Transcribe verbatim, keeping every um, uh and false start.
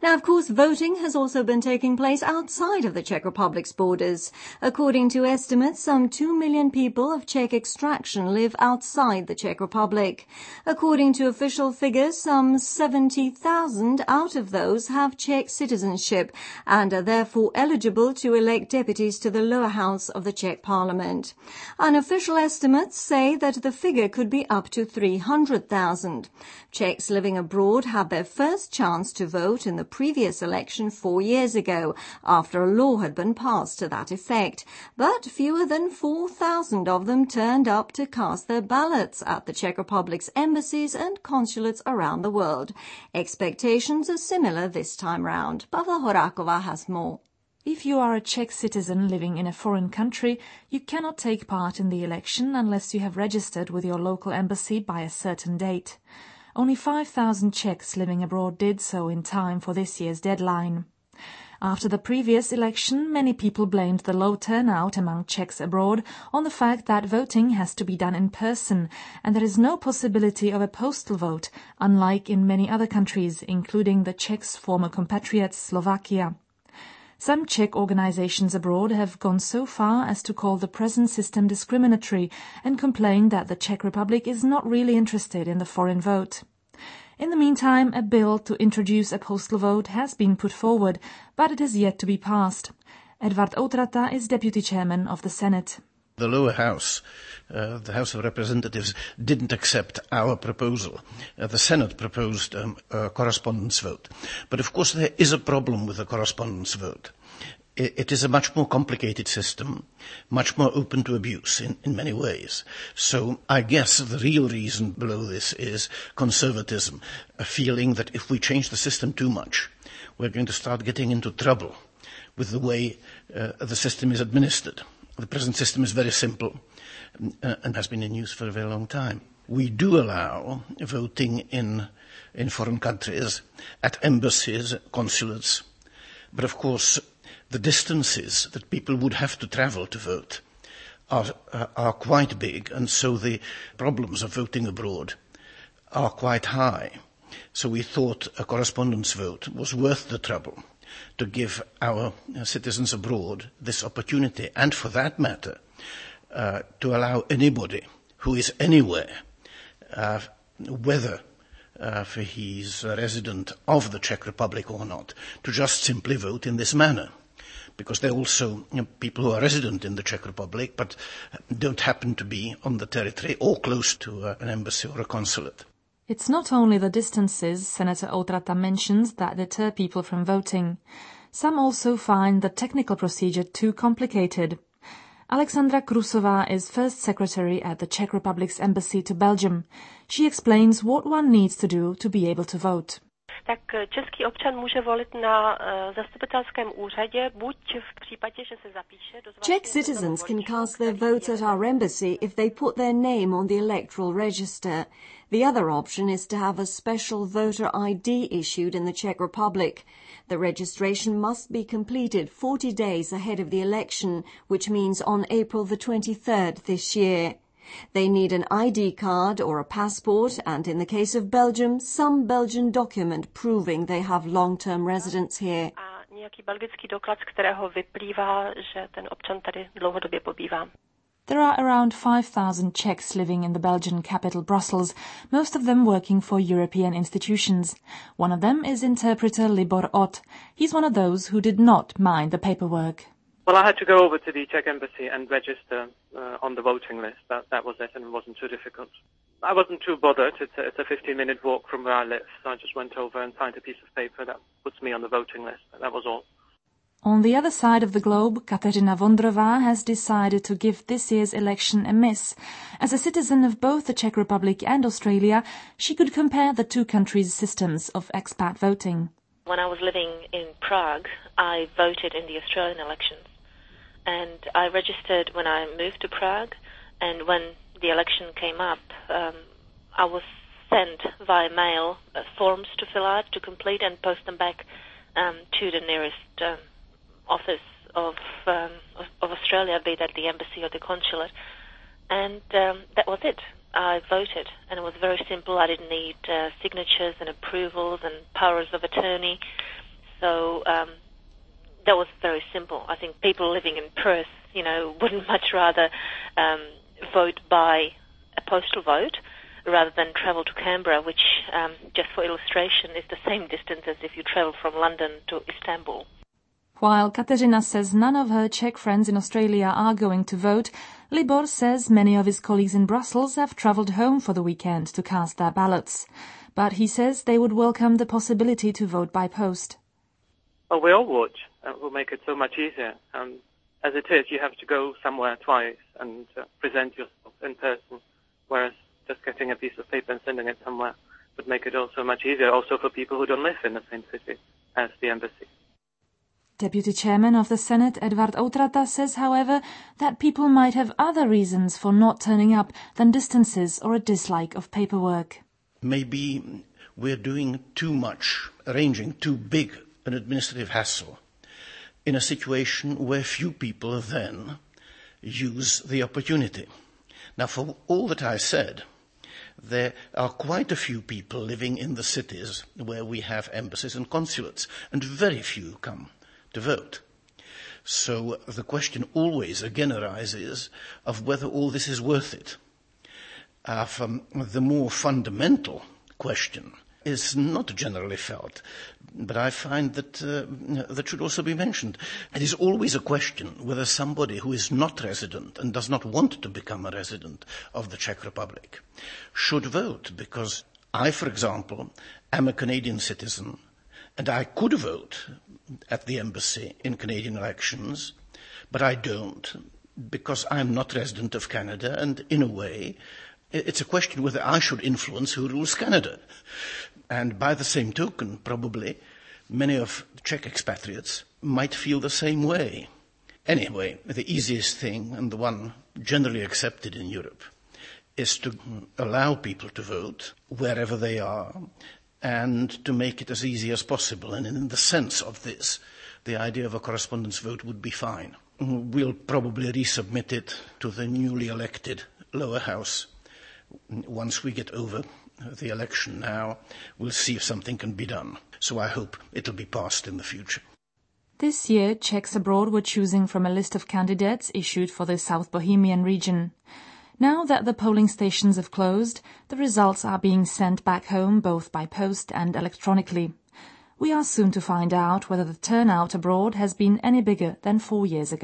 Now, of course, voting has also been taking place outside of the Czech Republic's borders. According to estimates, some two million people of Czech extraction live outside the Czech Republic. According to official figures, some seventy thousand out of those have Czech citizenship and are therefore eligible to elect deputies to the lower house of the Czech Parliament. Unofficial estimates say that the figure could be up to three hundred thousand. Czechs living abroad had their first chance to vote in the previous election four years ago, after a law had been passed to that effect. But fewer than four thousand of them turned up to cast their ballots at the Czech Republic's embassies and consulates around the world. Expectations are similar this time round. Pavla Horáková has more. If you are a Czech citizen living in a foreign country, you cannot take part in the election unless you have registered with your local embassy by a certain date. Only five thousand Czechs living abroad did so in time for this year's deadline. After the previous election, many people blamed the low turnout among Czechs abroad on the fact that voting has to be done in person and there is no possibility of a postal vote, unlike in many other countries, including the Czechs' former compatriots Slovakia. Some Czech organizations abroad have gone so far as to call the present system discriminatory and complain that the Czech Republic is not really interested in the foreign vote. In the meantime, a bill to introduce a postal vote has been put forward, but it is yet to be passed. Edvard Outrata is deputy chairman of the Senate. The lower house, uh, the House of Representatives, didn't accept our proposal. Uh, the Senate proposed um, a correspondence vote. But of course there is a problem with the correspondence vote. It, it is a much more complicated system, much more open to abuse in, in many ways. So I guess the real reason below this is conservatism, a feeling that if we change the system too much, we're going to start getting into trouble with the way uh, the system is administered. The present system is very simple uh, and has been in use for a very long time. We do allow voting in, in foreign countries, at embassies, consulates, but of course the distances that people would have to travel to vote are, uh, are quite big, and so the problems of voting abroad are quite high. So we thought a correspondence vote was worth the trouble to give our uh, citizens abroad this opportunity, and for that matter, uh, to allow anybody who is anywhere, uh, whether uh, he's a resident of the Czech Republic or not, to just simply vote in this manner. Because there are also you know, people who are resident in the Czech Republic but don't happen to be on the territory or close to uh, an embassy or a consulate. It's not only the distances Senator Outrata mentions that deter people from voting. Some also find the technical procedure too complicated. Alexandra Krusová is first secretary at the Czech Republic's embassy to Belgium. She explains what one needs to do to be able to vote. Tak český občan může volit na uh, zastupitelském úřadě, buď v případě, že se zapíše do Czech citizens can cast their votes at our embassy if they put their name on the electoral register. The other option is to have a special voter I D issued in the Czech Republic. The registration must be completed forty days ahead of the election, which means on April the twenty-third this year. They need an I D card or a passport and, in the case of Belgium, some Belgian document proving they have long-term residence here. A nějaký belgický doklad, z kterého vyplývá, že ten občan tady dlouhodobě pobývá. There are around five thousand Czechs living in the Belgian capital Brussels, most of them working for European institutions. One of them is interpreter Libor Ott. He's one of those who did not mind the paperwork. Well, I had to go over to the Czech embassy and register uh, on the voting list. That, that was it, and it wasn't too difficult. I wasn't too bothered. It's a, it's a fifteen-minute walk from where I live, so I just went over and signed a piece of paper that puts me on the voting list. That was all. On the other side of the globe, Kateřina Vondrová has decided to give this year's election a miss. As a citizen of both the Czech Republic and Australia, she could compare the two countries' systems of expat voting. When I was living in Prague, I voted in the Australian elections. And I registered when I moved to Prague, and when the election came up, um, I was sent via mail uh, forms to fill out, to complete, and post them back um, to the nearest um, office of, um, of of Australia, be that the embassy or the consulate. And um, that was it. I voted, and it was very simple. I didn't need uh, signatures and approvals and powers of attorney. So um, that was very simple. I think people living in Perth, you know, wouldn't much rather um, vote by a postal vote rather than travel to Canberra, which, um, just for illustration, is the same distance as if you travel from London to Istanbul. While Kateřina says none of her Czech friends in Australia are going to vote, Libor says many of his colleagues in Brussels have travelled home for the weekend to cast their ballots. But he says they would welcome the possibility to vote by post. Well, we all would. It will make it so much easier. Um, as it is, you have to go somewhere twice and uh, present yourself in person, whereas just getting a piece of paper and sending it somewhere would make it also much easier, also for people who don't live in the same city as the embassy. Deputy Chairman of the Senate, Edvard Outrata, says, however, that people might have other reasons for not turning up than distances or a dislike of paperwork. Maybe we're doing too much, arranging too big an administrative hassle in a situation where few people then use the opportunity. Now, for all that I said, there are quite a few people living in the cities where we have embassies and consulates, and very few come to vote. So the question always again arises of whether all this is worth it. Uh, um, the more fundamental question is not generally felt, but I find that uh, that should also be mentioned. It is always a question whether somebody who is not resident and does not want to become a resident of the Czech Republic should vote, because I, for example, am a Canadian citizen, and I could vote at the embassy in Canadian elections, but I don't, because I'm not resident of Canada, and in a way, it's a question whether I should influence who rules Canada. And by the same token, probably, many of the Czech expatriates might feel the same way. Anyway, the easiest thing, and the one generally accepted in Europe, is to allow people to vote wherever they are, and to make it as easy as possible. And in the sense of this, the idea of a correspondence vote would be fine. We'll probably resubmit it to the newly elected lower house. Once we get over the election now, we'll see if something can be done. So I hope it'll be passed in the future. This year, Czechs abroad were choosing from a list of candidates issued for the South Bohemian region. Now that the polling stations have closed, the results are being sent back home both by post and electronically. We are soon to find out whether the turnout abroad has been any bigger than four years ago.